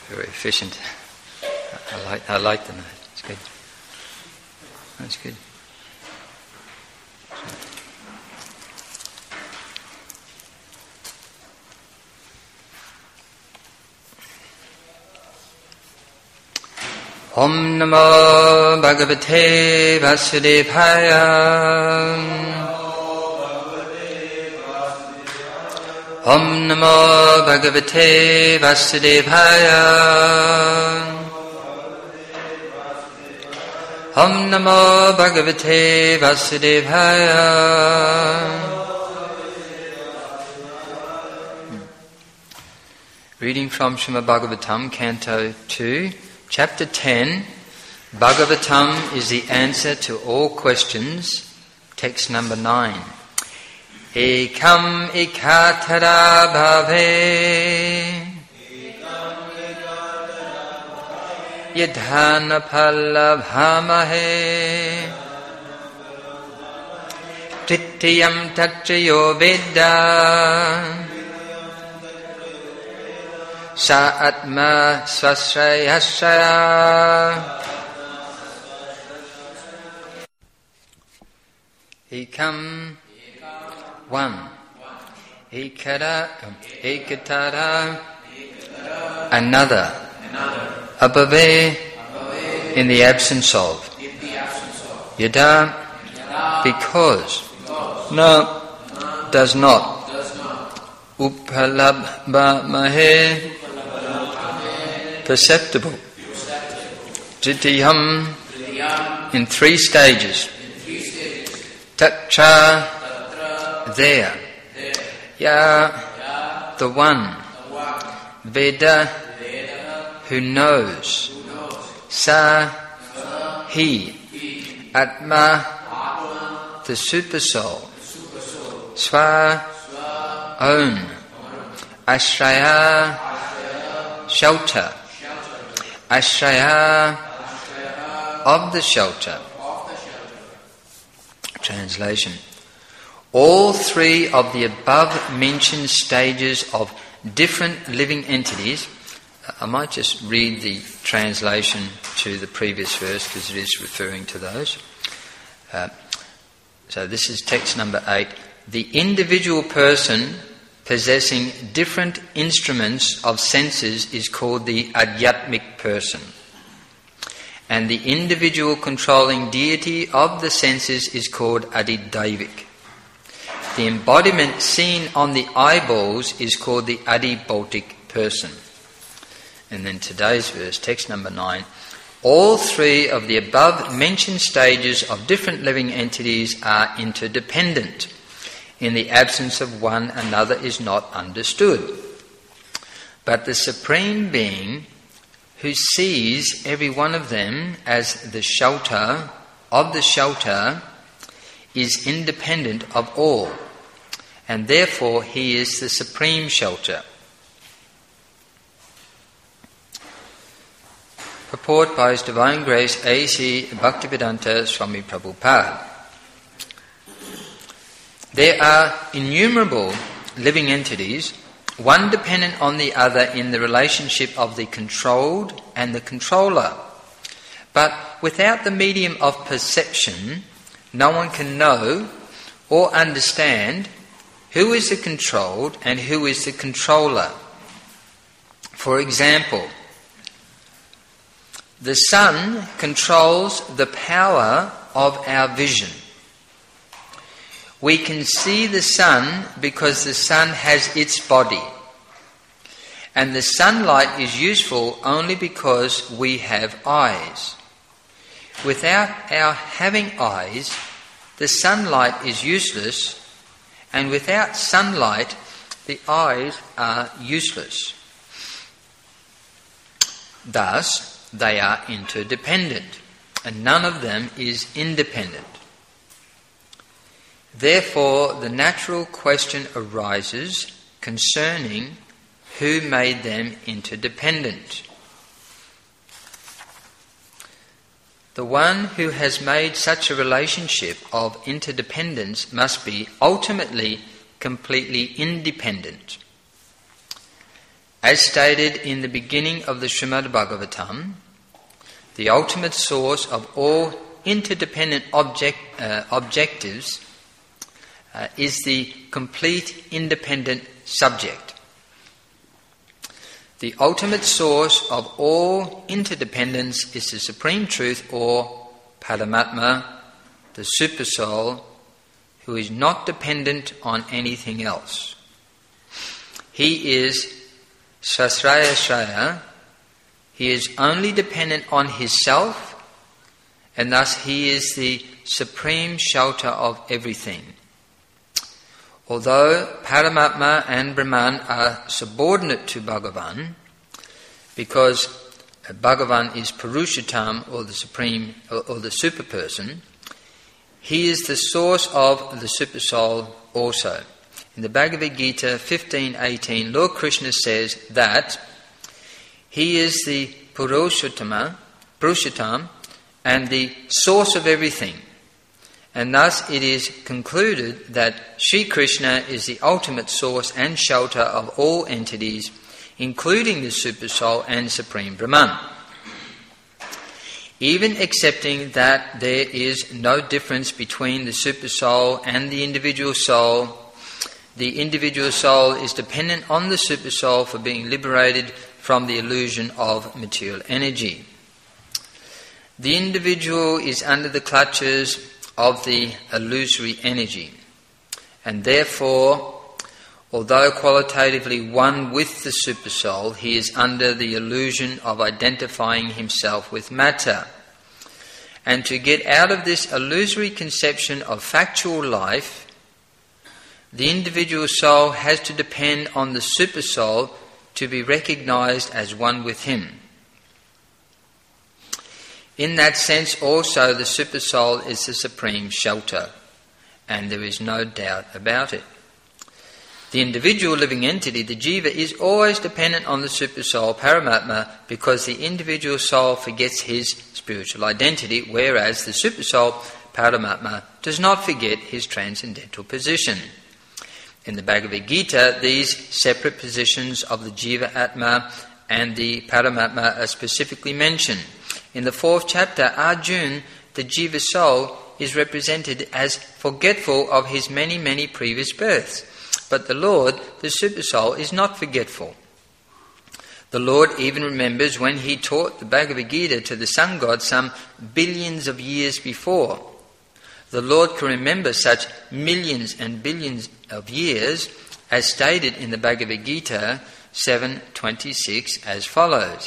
Very efficient. I like them. It's good. That's good. Om Namo Bhagavate Vasudevaya. Om Namo Bhagavate Vasudevaya. Om Namo Bhagavate Vasudevaya. Reading from Srimad Bhagavatam, Canto 2, Chapter 10, Bhagavatam is the answer to all questions, text number 9. Ekam ekatara bhave yadhana palabhamahe tritiyam tatrayo vedda sa atma swasrayasya. Ekam, one. Ekatara, another. Abhave, in the absence of. Yada, because. No, does not. Upalabhamahe, perceptible. Dritiyam, in 3 stages. Tatra, there. Ya, the one. Veda, who knows. Sa, he. Atma, the supersoul. Swa, own. Ashraya, shelter. Ashraya, of the shelter. Translation. All 3 of the above mentioned stages of different living entities. I might just read the translation to the previous verse because it is referring to those. So this is text number 8. The individual person possessing different instruments of senses is called the Adhyatmic person. And the individual controlling deity of the senses is called Adidavik. The embodiment seen on the eyeballs is called the Adibhautic person. And then today's verse, text number 9. All 3 of the above mentioned stages of different living entities are interdependent. In the absence of one, another is not understood. But the Supreme Being, who sees every one of them as the shelter of the shelter, is independent of all, and therefore he is the supreme shelter. Purport by His Divine Grace A.C. Bhaktivedanta Swami Prabhupada. There are innumerable living entities, one dependent on the other in the relationship of the controlled and the controller. But without the medium of perception, no one can know or understand who is the controlled and who is the controller. For example, the sun controls the power of our vision. We can see the sun because the sun has its body. And the sunlight is useful only because we have eyes. Without our having eyes, the sunlight is useless, and without sunlight, the eyes are useless. Thus, they are interdependent, and none of them is independent. Therefore, the natural question arises concerning who made them interdependent. The one who has made such a relationship of interdependence must be ultimately completely independent. As stated in the beginning of the Srimad Bhagavatam, the ultimate source of all interdependent objectives is the complete independent subject. The ultimate source of all interdependence is the Supreme Truth, or Paramatma, the Supersoul, who is not dependent on anything else. He is Sasraya Shraya. He is only dependent on himself, and thus he is the supreme shelter of everything. Although Paramatma and Brahman are subordinate to Bhagavan, because Bhagavan is Purushottam, or the supreme, or the super person, he is the source of the super soul also. In the Bhagavad Gita 15:18, Lord Krishna says that he is the Purushottam and the source of everything. And thus it is concluded that Sri Krishna is the ultimate source and shelter of all entities, including the Supersoul and Supreme Brahman. Even accepting that there is no difference between the Supersoul and the individual soul is dependent on the Supersoul for being liberated from the illusion of material energy. The individual is under the clutches of the illusory energy, and therefore, although qualitatively one with the Supersoul, he is under the illusion of identifying himself with matter. And to get out of this illusory conception of factual life, the individual soul has to depend on the Supersoul to be recognized as one with him. In that sense also the Supersoul is the supreme shelter, and there is no doubt about it. The individual living entity, the jiva, is always dependent on the Supersoul, Paramatma, because the individual soul forgets his spiritual identity, whereas the Supersoul, Paramatma, does not forget his transcendental position. In the Bhagavad Gita, these separate positions of the Jiva Atma and the Paramatma are specifically mentioned. In the 4th chapter, Arjuna, the Jiva soul, is represented as forgetful of his many, many previous births. But the Lord, the Supersoul, is not forgetful. The Lord even remembers when he taught the Bhagavad Gita to the sun god some billions of years before. The Lord can remember such millions and billions of years, as stated in the Bhagavad Gita 7:26 as follows.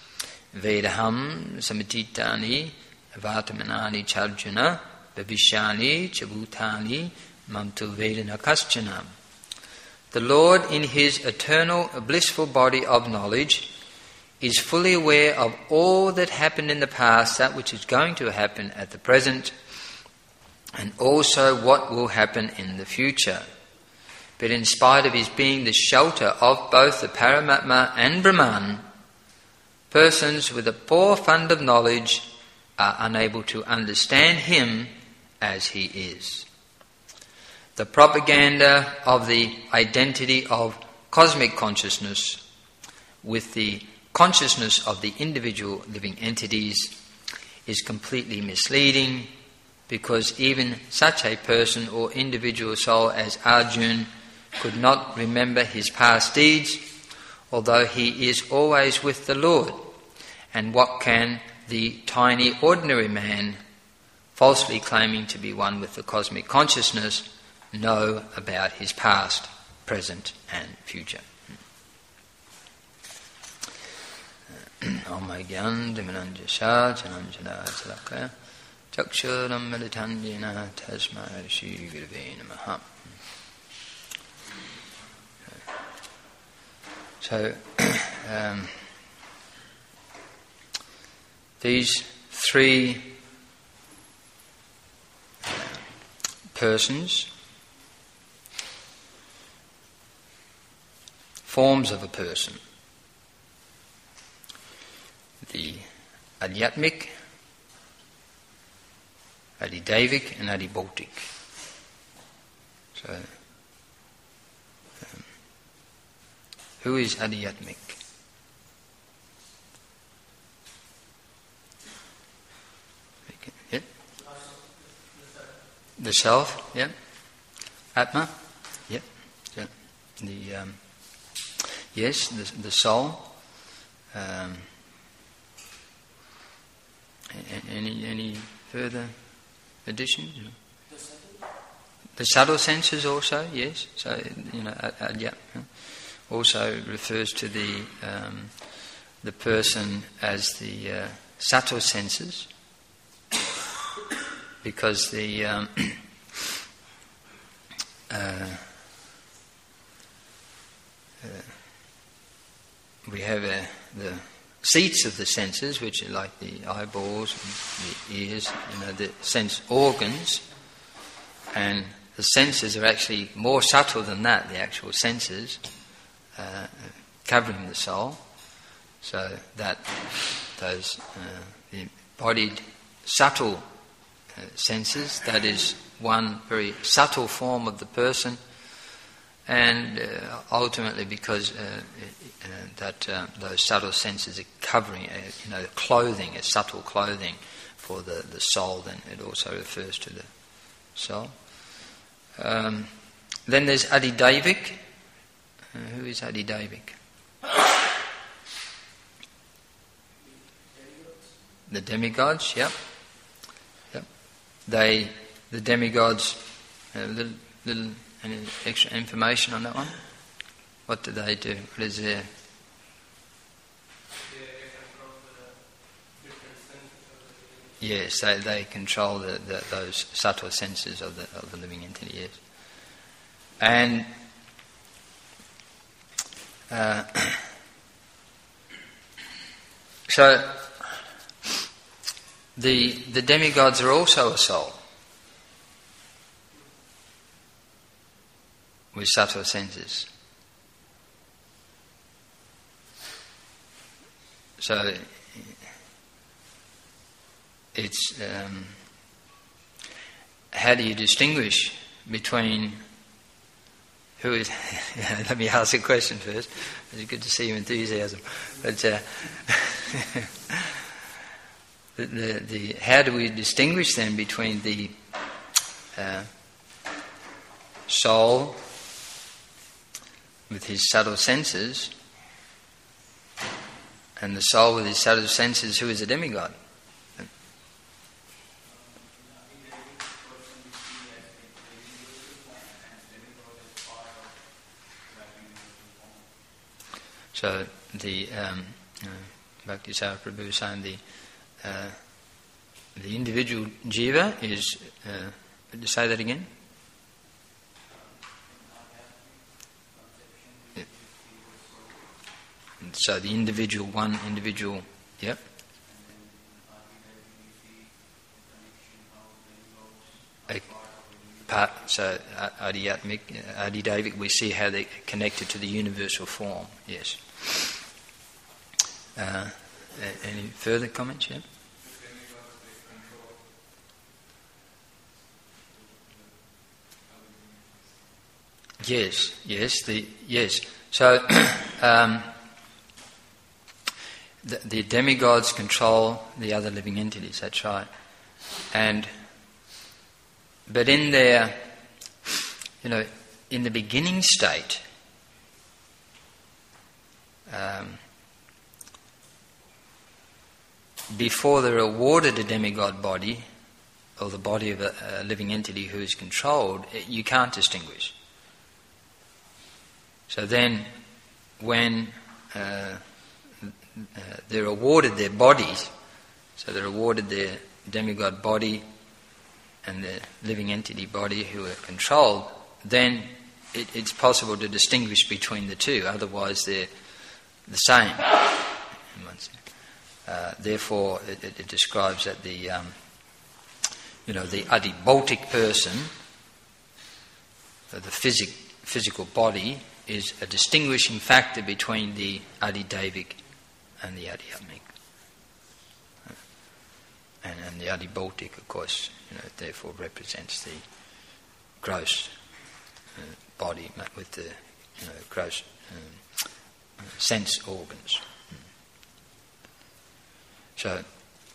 Vedaham samatitani avatamanani charjuna bhavishani chabhutani mamtu vedana kaschana. The Lord, in his eternal blissful body of knowledge, is fully aware of all that happened in the past, that which is going to happen at the present, and also what will happen in the future. But in spite of his being the shelter of both the Paramatma and Brahman, persons with a poor fund of knowledge are unable to understand him as he is. The propaganda of the identity of cosmic consciousness with the consciousness of the individual living entities is completely misleading, because even such a person or individual soul as Arjuna could not remember his past deeds, although he is always with the Lord. And what can the tiny ordinary man, falsely claiming to be one with the cosmic consciousness, know about his past, present and future? Om Gyan Dimananjasa Jananjana Salakaya Chakshuram Militanjana Tasmai Shri Gurave Namaha. So, these three persons, forms of a person, the Adhyatmic, Adhidevik and Adhibhautik. So, Who is Adhyatmic? Yep. The self, yep. Atma, yep. Yep. Yes, the soul. Any further additions? The subtle senses also, yes. So Adhyat also refers to the person as the subtle senses, because the we have the seats of the senses, which are like the eyeballs and the ears, the sense organs, and the senses are actually more subtle than that, the actual senses covering the soul, so that those the embodied subtle senses, that is one very subtle form of the person, and ultimately because those subtle senses are covering, clothing, a subtle clothing for the soul, then it also refers to the soul. Then there's Adhidevik. Who is Adhidevik? The demigods, yep. The demigods, little any extra information on that one? What do they do? What is their... Yes, they control those subtle senses of the living entity, yes. And so the demigods are also a soul with subtle senses. So it's how do you distinguish between who is... Let me ask a question first. It's good to see your enthusiasm. But how do we distinguish then between the soul with his subtle senses and the soul with his subtle senses who is a demigod? So the Bhaktisara Prabhu is saying the individual jiva is... say that again? So the individual, yep. So Adhidevik, we see how they're connected to the universal form, yes. Any further comments, yeah? Yes. So the demigods control the other living entities. That's right. But in their, in the beginning state, before they're awarded a demigod body, or the body of a living entity who is controlled, you can't distinguish. So then, when they're awarded their bodies, so they're awarded their demigod body and the living entity body who are controlled, then it's possible to distinguish between the two. Otherwise, they're the same. Therefore, it describes that the adibautic person, the physical body, is a distinguishing factor between the Adhidevik and the Adhyatmic. And the Adibautic, of course, therefore represents the gross body with the gross sense organs. So,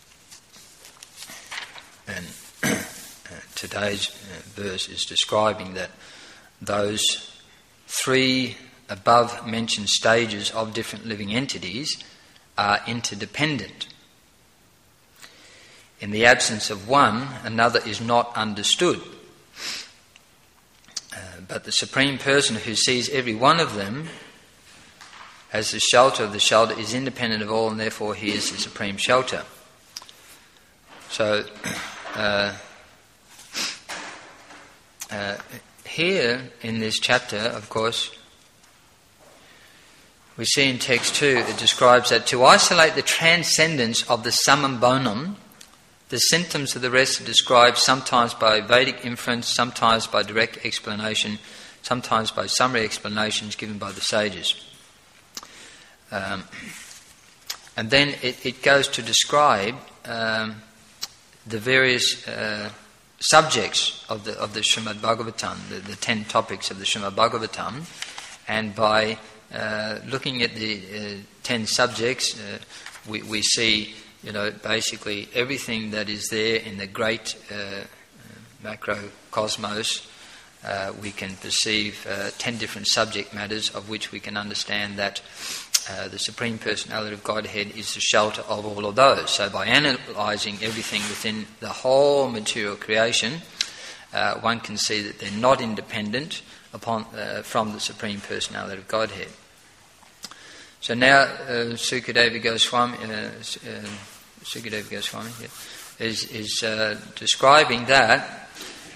and today's verse is describing that those three above-mentioned stages of different living entities are interdependent. In the absence of one, another is not understood. But the Supreme Person who sees every one of them as the shelter of the shelter is independent of all, and therefore he is the supreme shelter. So, here in this chapter, of course, we see in text 2, it describes that to isolate the transcendence of the summum bonum, the symptoms of the rest are described sometimes by Vedic inference, sometimes by direct explanation, sometimes by summary explanations given by the sages. And then it goes to describe the various subjects of the Srimad Bhagavatam, the 10 topics of the Srimad Bhagavatam, and by looking at the 10 subjects, we see, basically everything that is there in the great macrocosmos. We can perceive 10 different subject matters of which we can understand that the Supreme Personality of Godhead is the shelter of all of those. So by analysing everything within the whole material creation, one can see that they're not independent from the Supreme Personality of Godhead. So now Sukadeva Goswami is describing that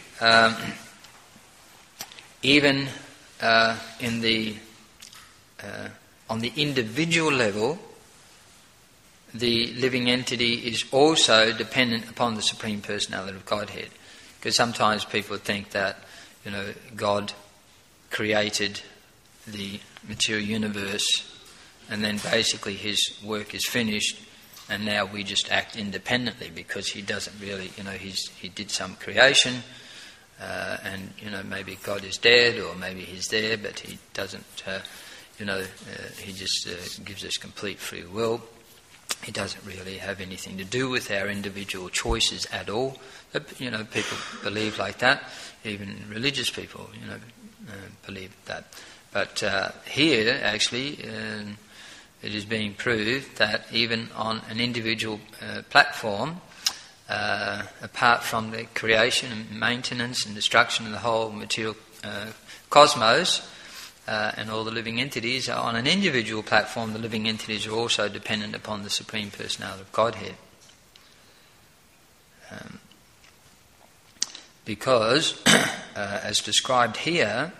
even in the on the individual level, the living entity is also dependent upon the Supreme Personality of Godhead. Because sometimes people think that, God created the material universe and then basically his work is finished and now we just act independently because he doesn't really, he did some creation and, maybe God is dead or maybe he's there but he doesn't... he just gives us complete free will. He doesn't really have anything to do with our individual choices at all. But, people believe like that. Even religious people, believe that. But here, actually, it is being proved that even on an individual platform, apart from the creation and maintenance and destruction of the whole material cosmos, and all the living entities, on an individual platform, the living entities are also dependent upon the Supreme Personality of Godhead. Because, as described here,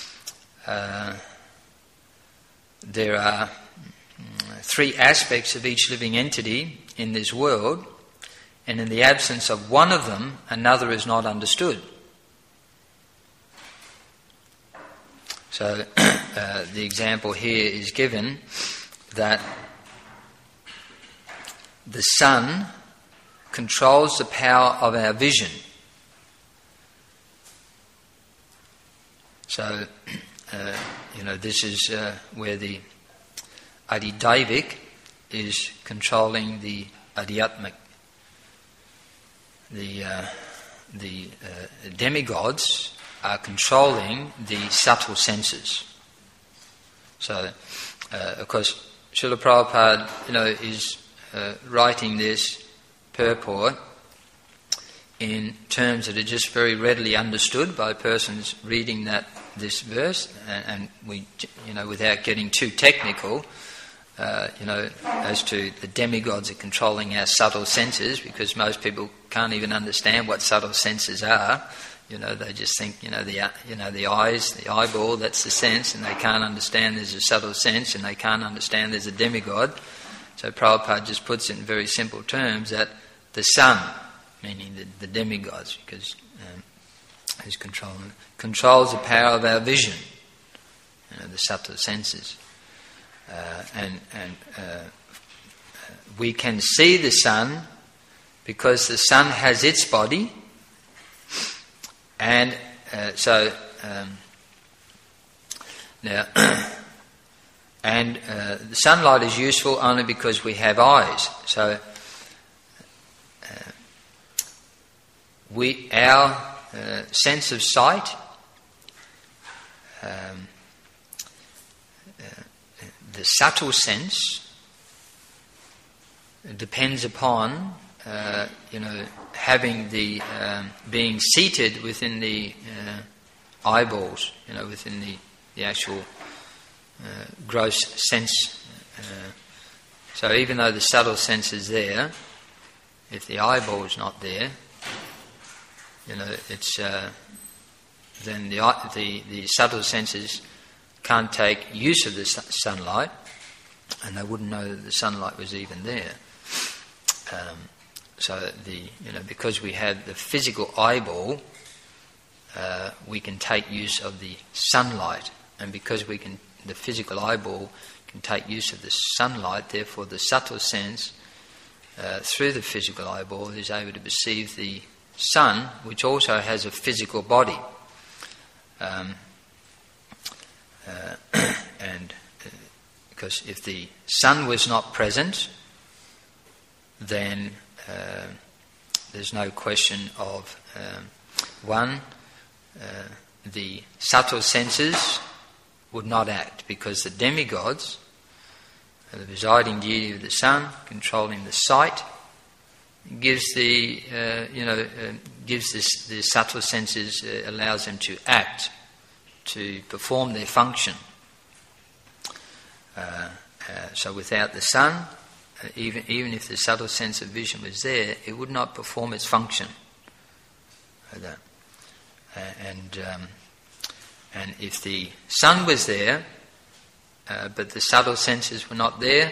there are 3 aspects of each living entity in this world, and in the absence of one of them, another is not understood. So the example here is given that the sun controls the power of our vision. So, this is where the Adidaivic is controlling the Adhyatmic. The demigods are controlling the subtle senses. So, of course, Srila Prabhupada, is writing this purport in terms that are just very readily understood by persons reading this verse, and we, without getting too technical, as to the demigods are controlling our subtle senses, because most people can't even understand what subtle senses are. They just think, the eyes, the eyeball, that's the sense, and they can't understand there's a subtle sense, and they can't understand there's a demigod. So Prabhupada just puts it in very simple terms that the sun, meaning the demigods, because who's controls the power of our vision, the subtle senses. And we can see the sun because the sun has its body, and And the sunlight is useful only because we have eyes. So our sense of sight, the subtle sense, depends upon having the being seated within the eyeballs, within the actual gross sense. So even though the subtle sense is there, if the eyeball is not there, it's then the subtle senses can't take use of the sunlight, and they wouldn't know that the sunlight was even there. So because we have the physical eyeball, we can take use of the sunlight, and because the physical eyeball can take use of the sunlight, therefore the subtle sense through the physical eyeball is able to perceive the sun, which also has a physical body. And because if the sun was not present, then there's no question of the subtle senses would not act, because the demigods, the residing deity of the sun, controlling the sight, gives the subtle senses, allows them to act, to perform their function. So without the sun, even if the subtle sense of vision was there, it would not perform its function. And if the sun was there, but the subtle senses were not there,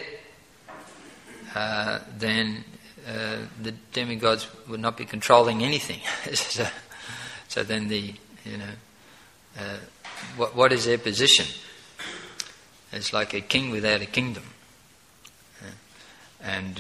then the demigods would not be controlling anything. So then what is their position? It's like a king without a kingdom. And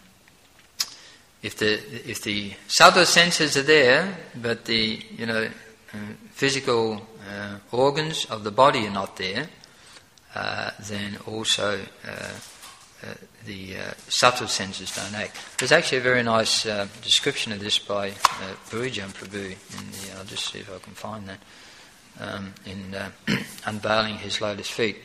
if the subtle senses are there, but the physical organs of the body are not there, then also the subtle senses don't act. There's actually a very nice description of this by Bhurijan Prabhu. I'll just see if I can find that in Unveiling His Lotus Feet.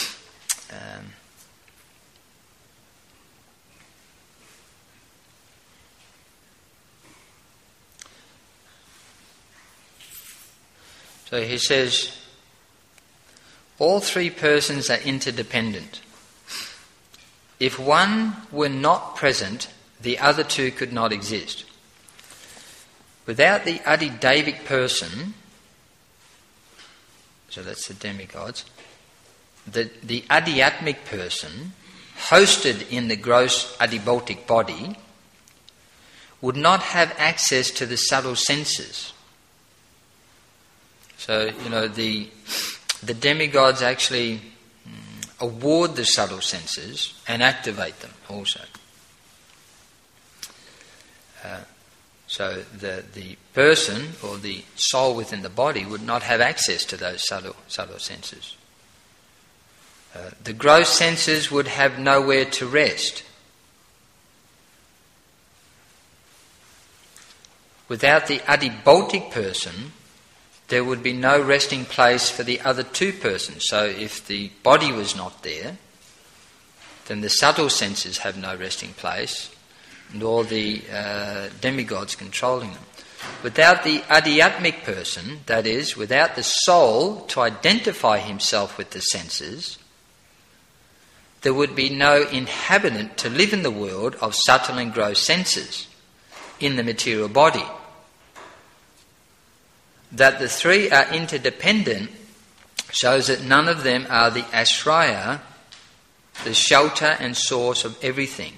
So he says, all three persons are interdependent. If one were not present, the other two could not exist. Without the Adidevic person, so that's the demigods, the Adhyatmic person, hosted in the gross Adibautic body, would not have access to the subtle senses. So, the demigods actually award the subtle senses and activate them also. So the person or the soul within the body would not have access to those subtle senses. The gross senses would have nowhere to rest. Without the Adibautic person, there would be no resting place for the other two persons. So if the body was not there, then the subtle senses have no resting place, nor the demigods controlling them. Without the Adhyatmic person, that is, without the soul to identify himself with the senses, there would be no inhabitant to live in the world of subtle and gross senses in the material body. That the three are interdependent shows that none of them are the ashraya, the shelter and source of everything.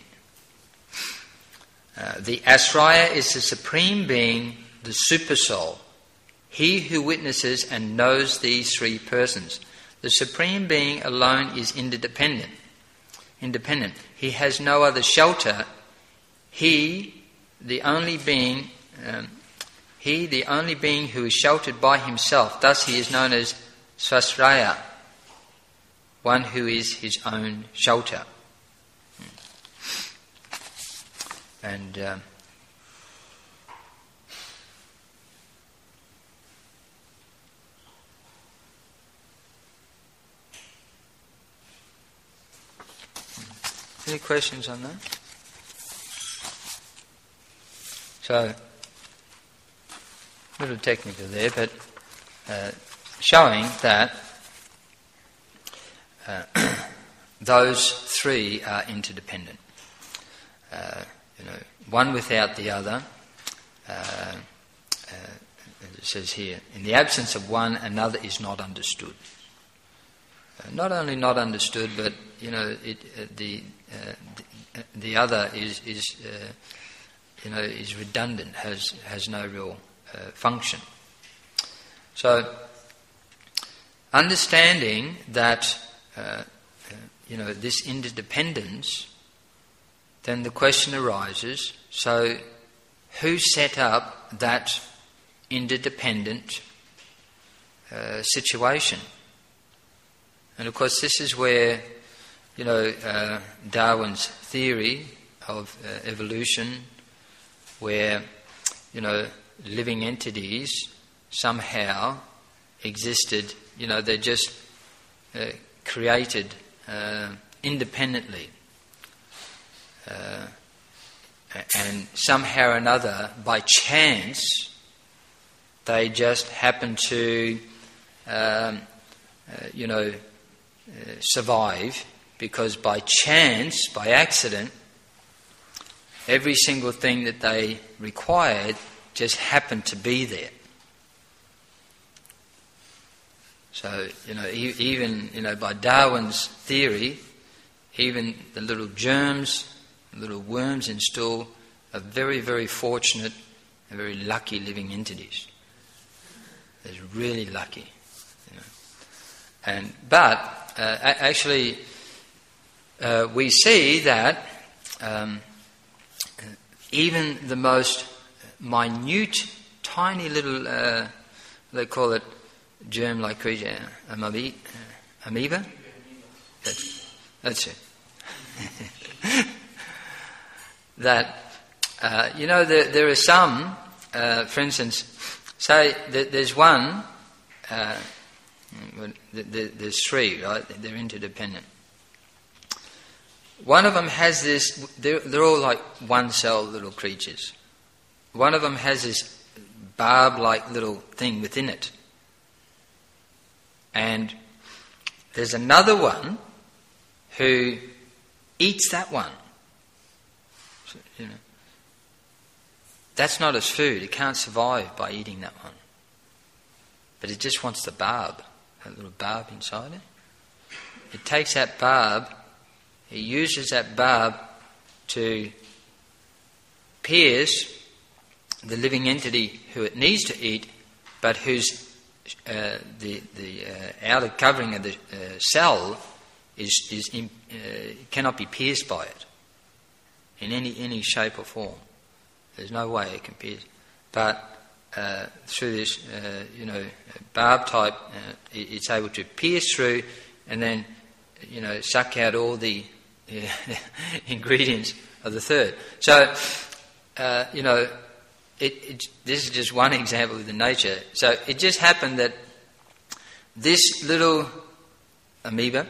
The ashraya is the Supreme Being, the Supersoul, he who witnesses and knows these three persons. The Supreme Being alone is independent. He has no other shelter. He, the only being who is sheltered by himself, thus he is known as Swasraya, one who is his own shelter. And any questions on that? So, a little technical there, but showing that those three are interdependent. One without the other. As it says here, in the absence of one, another is not understood. Not only not understood, but the other is redundant, has no real function. So, understanding that this interdependence, then the question arises: so, who set up that interdependent situation? And of course, this is where Darwin's theory of evolution, where living entities somehow existed, they're just created independently, and somehow or another, by chance, they just happen to survive, because by chance, by accident, every single thing that they required just happened to be there. So, even by Darwin's theory, even the little germs, the little worms in stool, are very, very fortunate and very lucky living entities. They're really lucky. But actually, we see that even the most minute, tiny little, they call it germ-like creature, amoeba? That's it. That, there are some, for instance, say that there's one, there's three, right? They're interdependent. One of them has this, they're all like one-cell little creatures. One of them has this barb-like little thing within it. And there's another one who eats that one. So, that's not its food. It can't survive by eating that one. But it just wants the barb, that little barb inside it. It takes that barb, it uses that barb to pierce the living entity who it needs to eat, but whose the outer covering of the cell cannot be pierced by it in any shape or form. There's no way it can pierce. But through this, barb type, it's able to pierce through and then, suck out all the ingredients of the third. So, this is just one example of the nature. So it just happened that this little amoeba,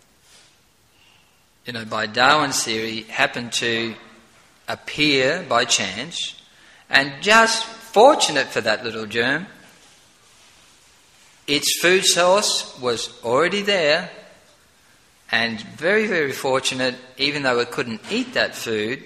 by Darwin's theory, happened to appear by chance, and just fortunate for that little germ, its food source was already there, and very, very fortunate, even though it couldn't eat that food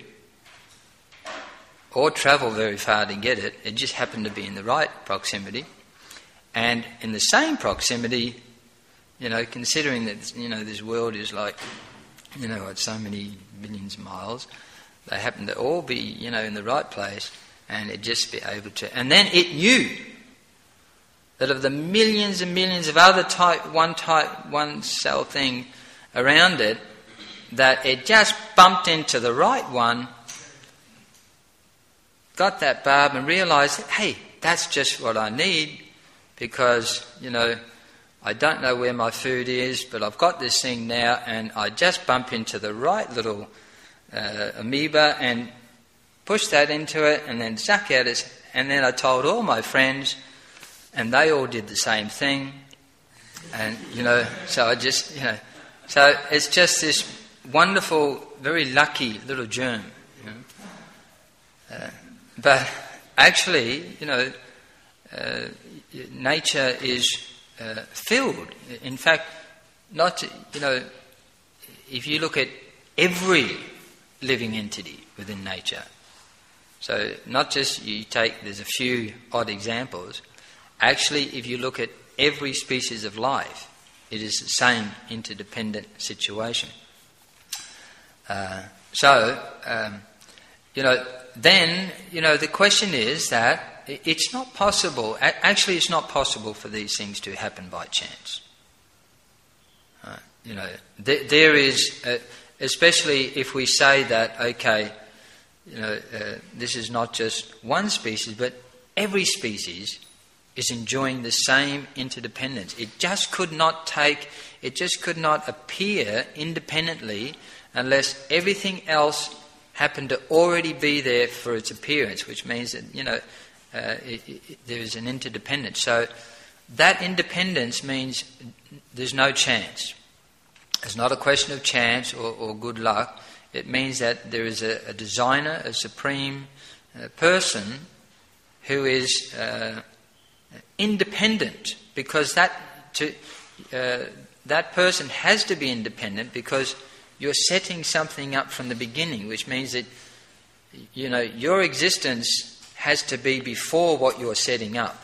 or travel very far to get it, it just happened to be in the right proximity. And in the same proximity, considering that, this world is like, so many billions of miles, they happen to all be, in the right place, and it just be able to. And then it knew that of the millions and millions of other one cell thing around it, that it just bumped into the right one, got that barb and realised, hey, that's just what I need, because, I don't know where my food is, but I've got this thing now, and I just bump into the right little amoeba and push that into it and then suck out it. And then I told all my friends, and they all did the same thing. And, so I just, so it's just this wonderful, very lucky little germ. But actually, nature is filled. In fact, if you look at every living entity within nature, so not just there's a few odd examples. Actually, if you look at every species of life, it is the same interdependent situation. Then, the question is that it's not possible, actually it's not possible for these things to happen by chance. There is, especially if we say that, okay, this is not just one species, but every species is enjoying the same interdependence. It just could not appear independently unless everything else happened to already be there for its appearance, which means that, there is an interdependence. So that independence means there's no chance. It's not a question of chance or good luck. It means that there is a designer, a supreme person who is independent, because that person has to be independent because you're setting something up from the beginning, which means that your existence has to be before what you're setting up.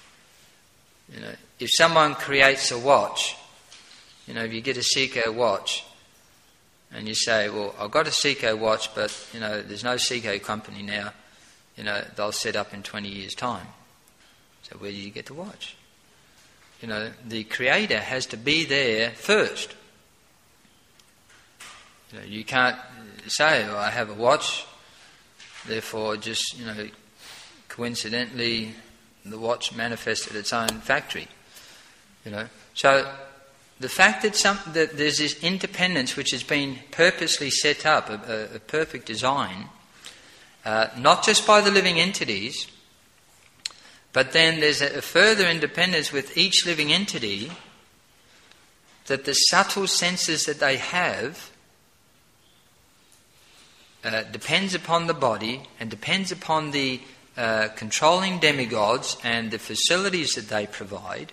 If someone creates a watch, if you get a Seiko watch and you say, well, I've got a Seiko watch, but there's no Seiko company now, they'll set up in 20 years' time. So where do you get the watch? The creator has to be there first. You can't say, I have a watch, therefore just, coincidentally the watch manifested its own factory. So the fact that there's this independence which has been purposely set up, a perfect design, not just by the living entities, but then there's a further independence with each living entity, that the subtle senses that they have depends upon the body and depends upon the controlling demigods and the facilities that they provide.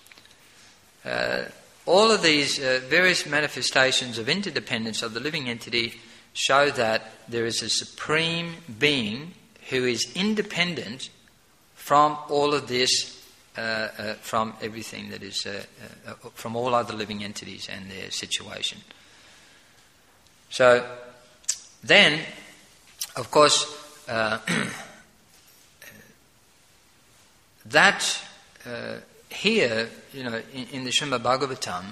All of these various manifestations of interdependence of the living entity show that there is a supreme being who is independent from all of this, from everything that is, from all other living entities and their situation. So then, of course, that here, in the Srimad Bhagavatam,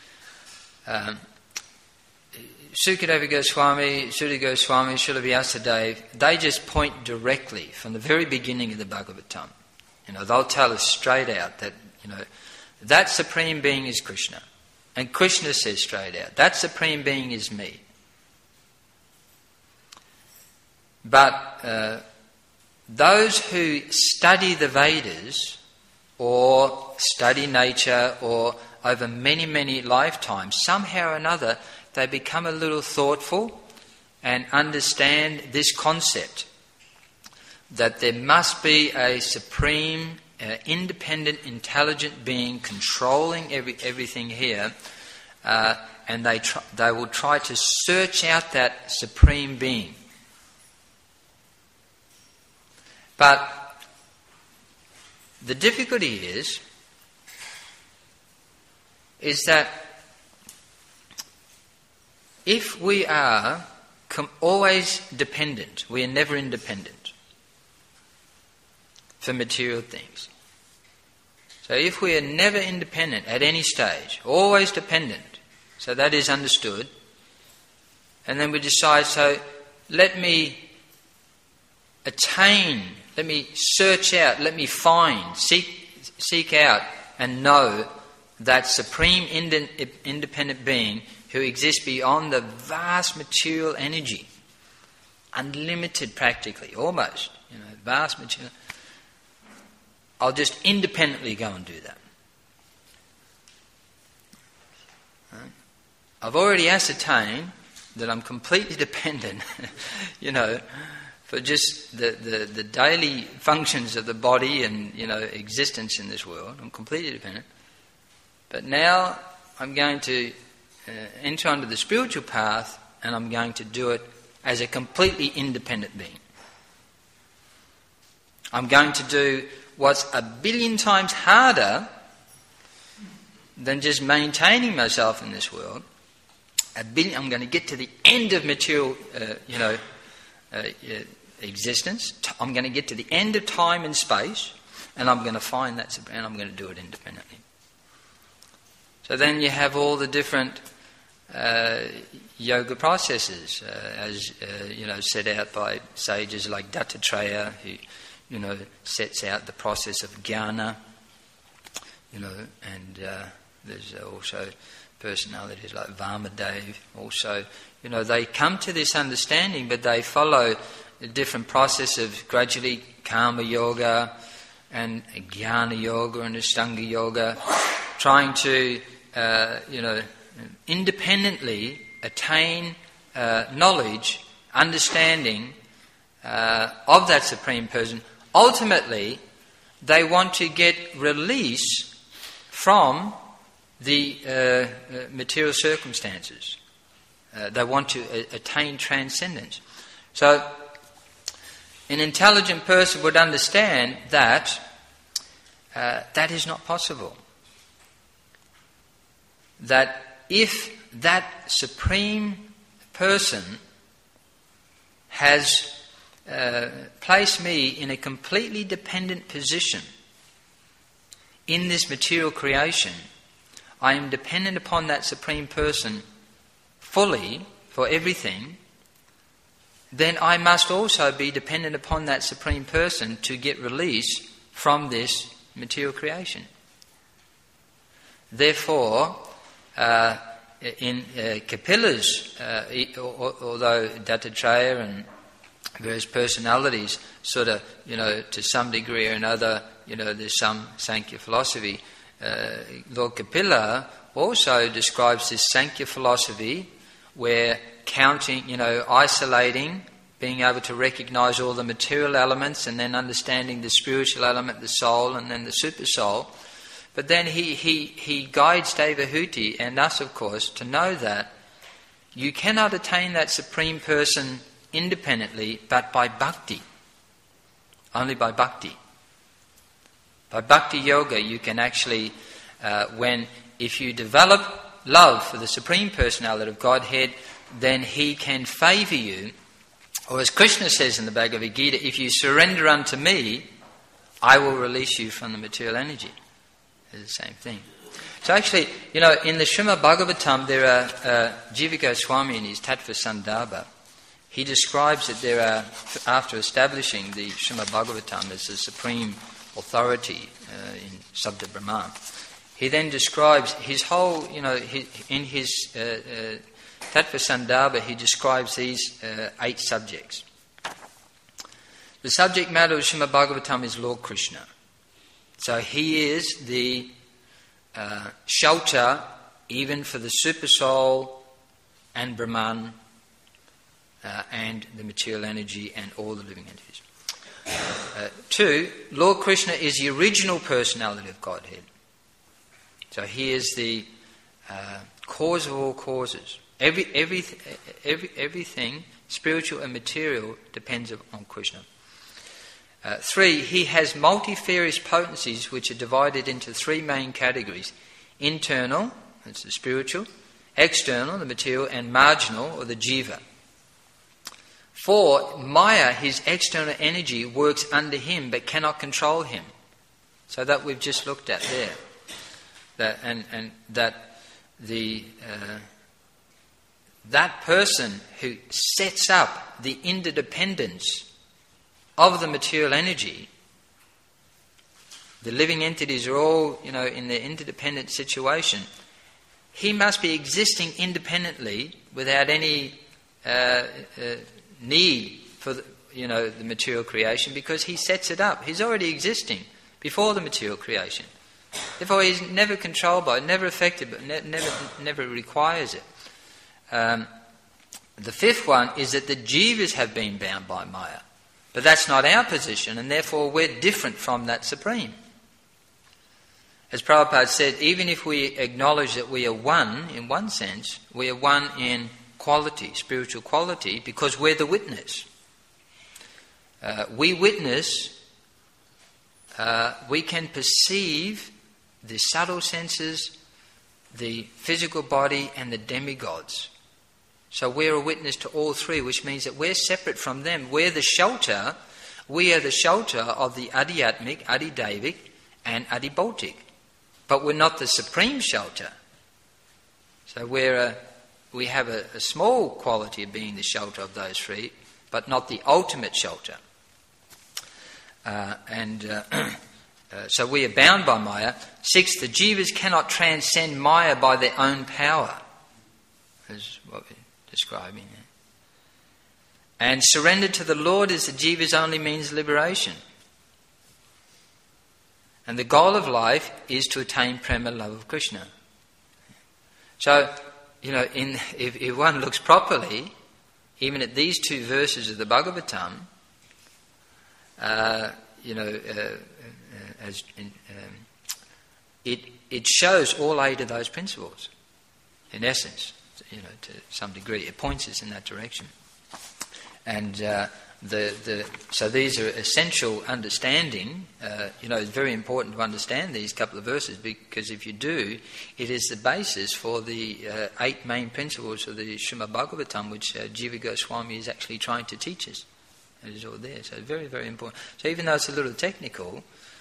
Sukadeva Goswami, Sutta Goswami, Srila Vyasadeva, they just point directly from the very beginning of the Bhagavatam. They'll tell us straight out that, that Supreme Being is Krishna. And Krishna says straight out, that Supreme Being is me. But those who study the Vedas or study nature or over many, many lifetimes, somehow or another, they become a little thoughtful and understand this concept that there must be a supreme, independent, intelligent being controlling everything here, and they will try to search out that supreme being. But the difficulty is that if we are always dependent, we are never independent for material things. So if we are never independent at any stage, always dependent, so that is understood, and then we decide, so let me attain, let me search out, let me find, seek out and know that supreme independent being who exists beyond the vast material energy, unlimited practically, almost, vast material. I'll just independently go and do that. Right? I've already ascertained that I'm completely dependent, for just the daily functions of the body and, existence in this world. I'm completely dependent. But now I'm going to enter onto the spiritual path, and I'm going to do it as a completely independent being. I'm going to do what's 1 billion times harder than just maintaining myself in this world. I'm going to get to the end of material, existence. I'm going to get to the end of time and space, and I'm going to find that, and I'm going to do it independently. So then you have all the different yoga processes, as set out by sages like Dattatreya, who sets out the process of jnana. And there's also personalities like Vamadev. Also, they come to this understanding, but they follow a different process of gradually karma yoga and jnana yoga and ashtanga yoga, trying to independently attain knowledge, understanding of that Supreme Person. Ultimately, they want to get release from the material circumstances. They want to attain transcendence. So, an intelligent person would understand that that is not possible. That if that Supreme Person has placed me in a completely dependent position in this material creation, I am dependent upon that Supreme Person fully for everything, then I must also be dependent upon that Supreme Person to get release from this material creation. Therefore, in Kapila's, although Dattatreya and various personalities sort of, to some degree or another, there's some Sankhya philosophy, Lord Kapila also describes this Sankhya philosophy where counting, isolating, being able to recognize all the material elements and then understanding the spiritual element, the soul, and then the super soul. But then he guides Devahuti and us, of course, to know that you cannot attain that Supreme Person independently, but by bhakti. Only by bhakti. By bhakti yoga, you can actually, if you develop love for the Supreme Personality of Godhead, then He can favour you. Or as Krishna says in the Bhagavad Gita, if you surrender unto me, I will release you from the material energy. It's the same thing. So actually, in the Srimad Bhagavatam, there are Jiva Goswami in his Tattva Sandarbha. He describes that there are, after establishing the Srimad Bhagavatam as the supreme authority in Sabda Brahman, he then describes his whole, in his Tattva Sandarbha, he describes these 8 subjects. The subject matter of Srimad Bhagavatam is Lord Krishna. So he is the shelter even for the super soul and Brahman and the material energy and all the living entities. 2, Lord Krishna is the original personality of Godhead. So he is the cause of all causes. Everything, spiritual and material, depends on Krishna. 3, he has multifarious potencies which are divided into 3 main categories. Internal, that's the spiritual, external, the material, and marginal, or the jiva. 4, Maya, his external energy, works under him but cannot control him. So that we've just looked at there. That person who sets up the interdependence of the material energy, the living entities are all, in their interdependent situation, he must be existing independently without any need for the material creation, because he sets it up. He's already existing before the material creation. Therefore, he's never controlled by it, never affected, but never requires it. The fifth one is that the jivas have been bound by Maya. But that's not our position, and therefore we're different from that Supreme. As Prabhupada said, even if we acknowledge that we are one, in one sense, we are one in quality, spiritual quality, because we're the witness. We witness, we can perceive the subtle senses, the physical body, and the demigods. So we're a witness to all three, which means that we're separate from them. We're the shelter. We are the shelter of the Adhyatmic, Adidevic, and Adibautic. But we're not the supreme shelter. So we have a small quality of being the shelter of those three, but not the ultimate shelter. So we are bound by Maya. Sixth, the jivas cannot transcend Maya by their own power. Is what we're describing there. And surrender to the Lord as the jivas only means liberation. And the goal of life is to attain prema love of Krishna. So, if one looks properly, even at these two verses of the Bhagavatam, it shows all 8 of those principles, in essence, to some degree. It points us in that direction. And so these are essential understanding. It's very important to understand these couple of verses, because if you do, it is the basis for the 8 main principles of the Srimad Bhagavatam, which Jiva Goswami is actually trying to teach us. It is all there. So very, very important. So even though it's a little technical,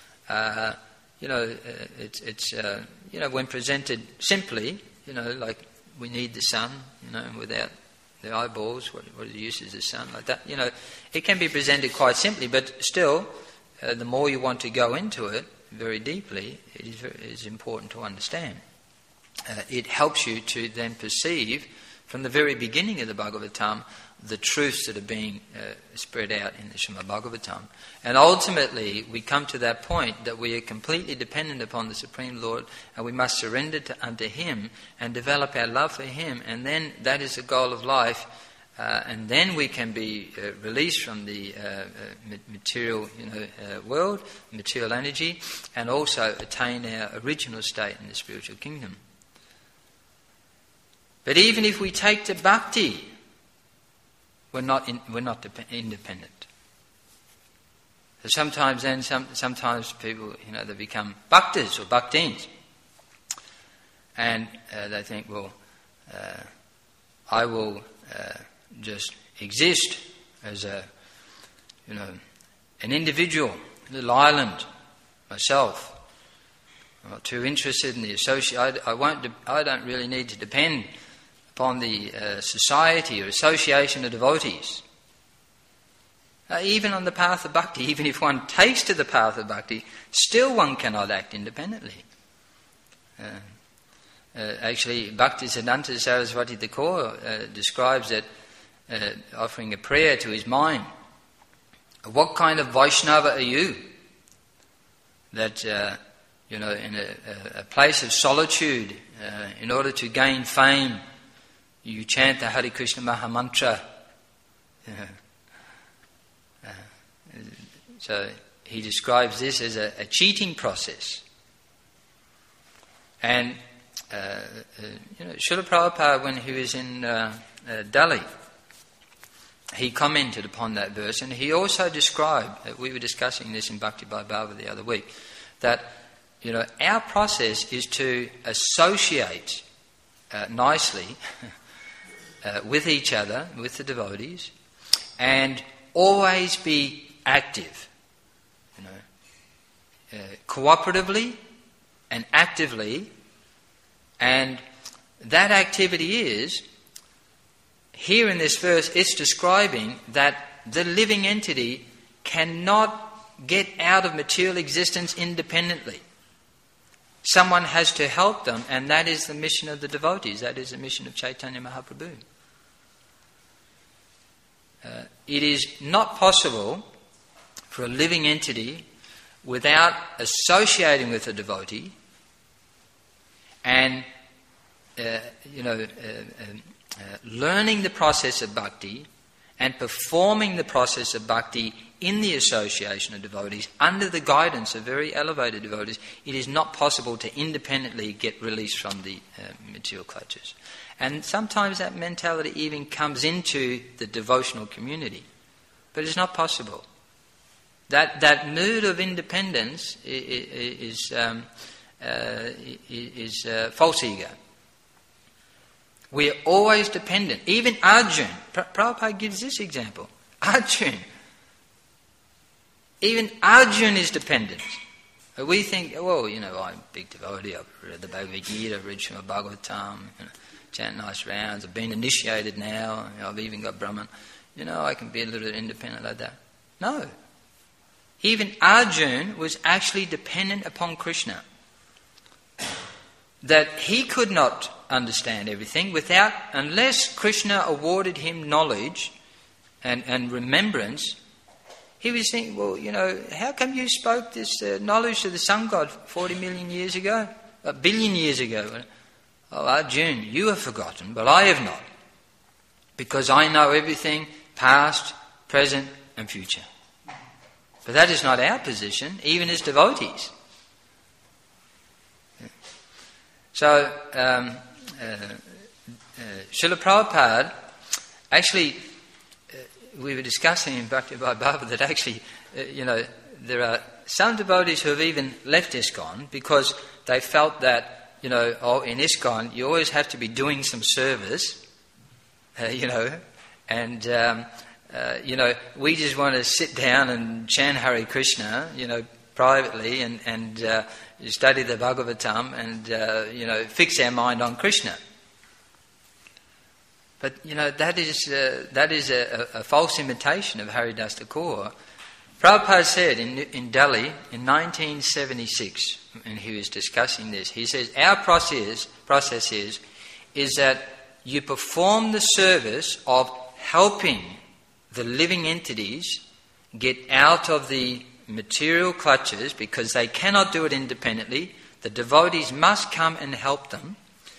it's when presented simply, like we need the sun, without the eyeballs, what the use is the sun, like that. It can be presented quite simply, but still, the more you want to go into it very deeply, it is important to understand. It helps you to then perceive, from the very beginning of the Bhagavatam, the truths that are being spread out in the Srimad Bhagavatam. And ultimately, we come to that point that we are completely dependent upon the Supreme Lord, and we must surrender unto Him and develop our love for Him, and then that is the goal of life, and then we can be released from the material world, material energy, and also attain our original state in the spiritual kingdom. But even if we take to bhakti, we're not independent. So sometimes people, they become bhaktas or bhaktins, and they think, I will just exist as an individual, a little island, myself. I'm not too interested in the association. I don't really need to depend upon the society or association of devotees. Even on the path of bhakti, even if one takes to the path of bhakti, still one cannot act independently. Actually, Bhaktisiddhanta Saraswati Thakur describes that offering a prayer to his mind. What kind of Vaishnava are you? That, in a place of solitude, in order to gain fame, you chant the Hare Krishna Maha Mantra. So he describes this as a cheating process. And Srila Prabhupada, when he was in Delhi, he commented upon that verse, and he also described, we were discussing this in Bhakti Bhava the other week, that our process is to associate nicely with each other, with the devotees, and always be active, cooperatively and actively. And that activity is, here in this verse, it's describing that the living entity cannot get out of material existence independently. Someone has to help them, and that is the mission of the devotees. That is the mission of Chaitanya Mahaprabhu. It is not possible for a living entity, without associating with a devotee and learning the process of bhakti and performing the process of bhakti in the association of devotees under the guidance of very elevated devotees, it is not possible to independently get released from the material clutches. And sometimes that mentality even comes into the devotional community, but it's not possible. That mood of independence is false ego. We are always dependent. Even Arjun, Prabhupada gives this example. Arjun, even Arjun is dependent. We think, well, I'm a big devotee. I've read the Bhagavad Gita, I've read Srimad Bhagavatam, chant nice rounds. I've been initiated now. I've even got Brahman. I can be a little independent like that. No. Even Arjun was actually dependent upon Krishna. That he could not understand everything unless Krishna awarded him knowledge and remembrance. He was thinking, well, how come you spoke this knowledge to the sun god 40 million years ago? A billion years ago? Oh, Arjun, you have forgotten, but I have not. Because I know everything, past, present and future. But that is not our position, even as devotees. So, Srila Prabhupada, actually, we were discussing in Bhakti Bhava that actually, there are some devotees who have even left ISKCON because they felt that, in ISKCON you always have to be doing some service, and we just want to sit down and chant Hare Krishna, privately and study the Bhagavatam and, fix our mind on Krishna. But, that is a false imitation of Haridas Thakur. Prabhupada said in Delhi in 1976, when he was discussing this, he says, our process is that you perform the service of helping the living entities get out of the material clutches because they cannot do it independently. The devotees must come and help them.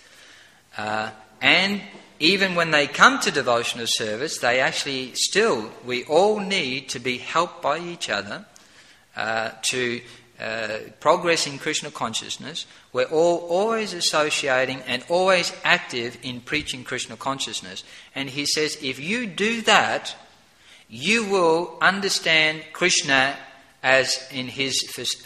And even when they come to devotional service, we all need to be helped by each other to progress in Krishna consciousness. We're all always associating and always active in preaching Krishna consciousness. And he says, if you do that, you will understand Krishna as in his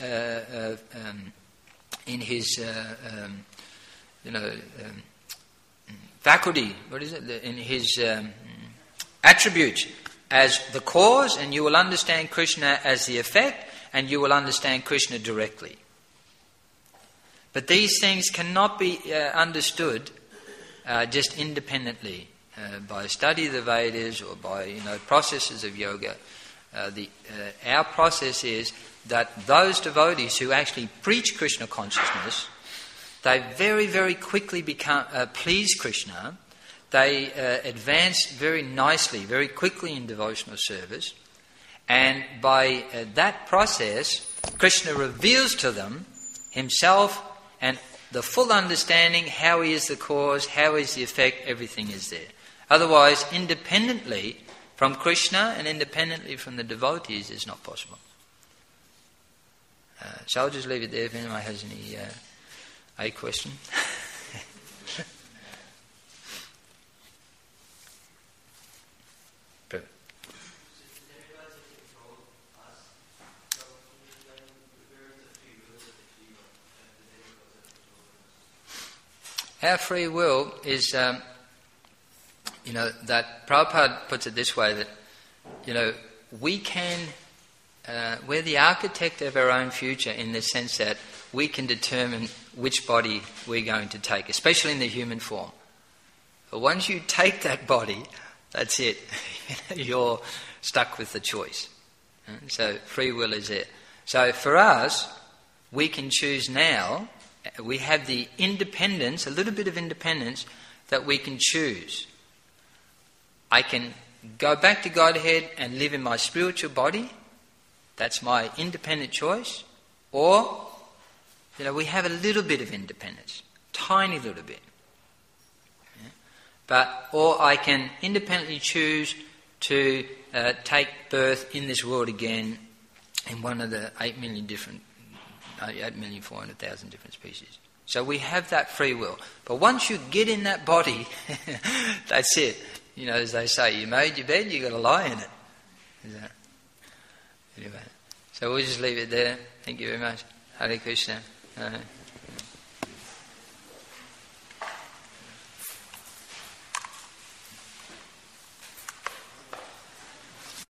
faculty, in his attribute as the cause, and you will understand Krishna as the effect, and you will understand Krishna directly. But these things cannot be understood just independently by study of the Vedas or by processes of yoga. Our process is that those devotees who actually preach Krishna consciousness, they very, very quickly please Krishna. They advance very nicely, very quickly in devotional service. And by that process, Krishna reveals to them himself and the full understanding, how he is the cause, how is the effect, everything is there. Otherwise, independently from Krishna and independently from the devotees is not possible. So I'll just leave it there if anyone has any question. Our free will is, that Prabhupada puts it this way, that, we can, we're the architect of our own future in the sense that we can determine which body we're going to take, especially in the human form. But once you take that body, that's it. You're stuck with the choice. So free will is there. So for us, we can choose now. We have the independence, a little bit of independence, that we can choose. I can go back to Godhead and live in my spiritual body. That's my independent choice. Or, we have a little bit of independence. Tiny little bit. Or I can independently choose to take birth in this world again in one of the 8,400,000 different species. So we have that free will. But once you get in that body, that's it. As they say, you made your bed, you've got to lie in it. Anyway, so we'll just leave it there. Thank you very much. Hare Krishna.